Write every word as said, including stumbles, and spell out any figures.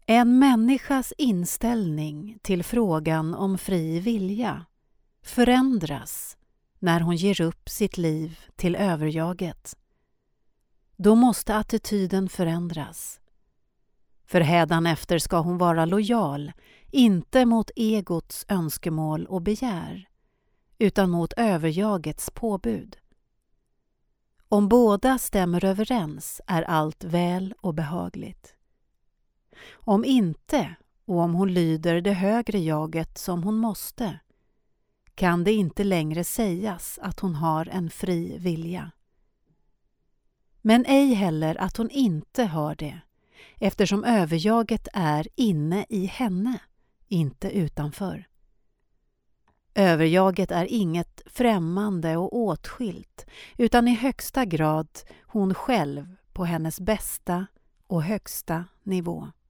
En människas inställning till frågan om fri vilja förändras när hon ger upp sitt liv till överjaget. Då måste attityden förändras. För hädanefter ska hon vara lojal, inte mot egots önskemål och begär, utan mot överjagets påbud. Om båda stämmer överens är allt väl och behagligt. Om inte, och om hon lyder det högre jaget som hon måste, kan det inte längre sägas att hon har en fri vilja. Men ej heller att hon inte har det, eftersom överjaget är inne i henne, inte utanför. Överjaget är inget främmande och åtskilt, utan i högsta grad hon själv på hennes bästa och högsta nivå.